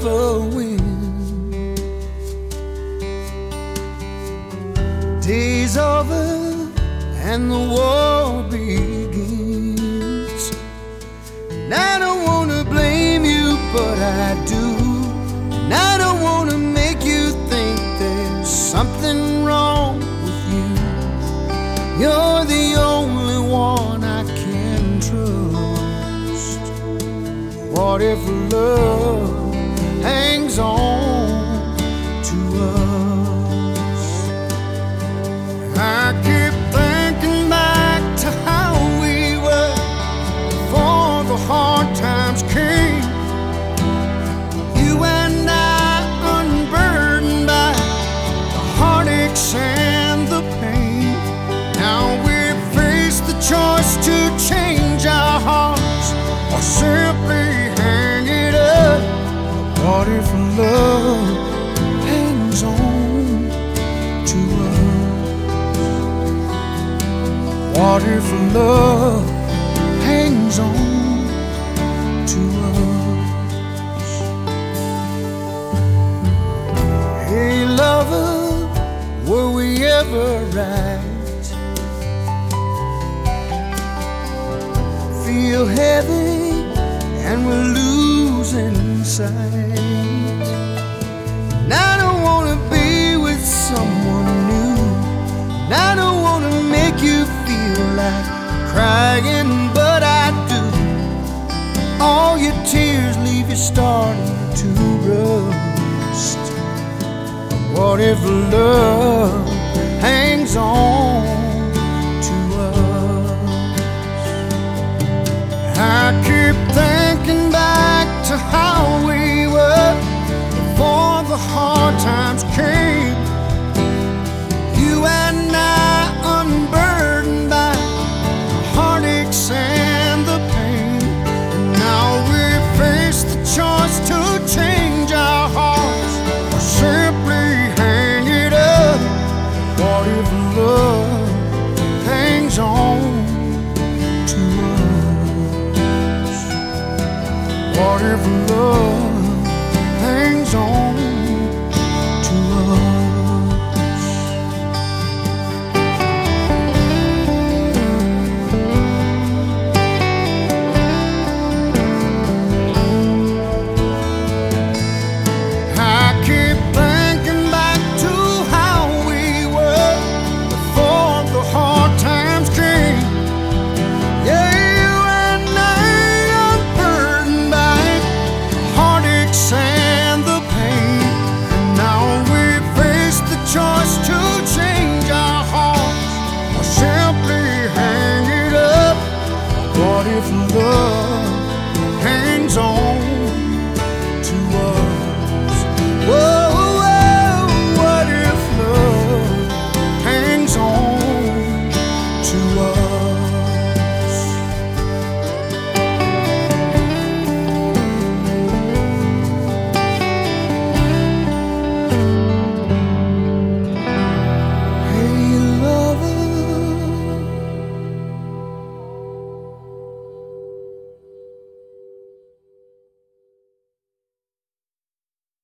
ever win. Day's over and the war begins, and I don't wanna blame you, but I do. And I don't wanna make you think there's something wrong with you. You're the only one I can trust. What if love hangs on to us? I keep thinking back to how we were before the hard times came. You and I unburdened by the heartaches and the pain. Now we face the choice to change our hearts or simply hang it up. What if love hangs on to us? What if love hangs on to us? Hey lover, were we ever right? Feel heavy and we're losing sight. And I don't wanna be with someone new, and I don't wanna make you feel like crying, but I do. All your tears leave you starting to rust. What if love hangs on to us? I keep thinking back to how we were before the hard times came. You and I unburdened by the heartaches and the pain. And now we face the choice to change our hearts or simply hang it up. What if love hangs on to us? What if love hangs on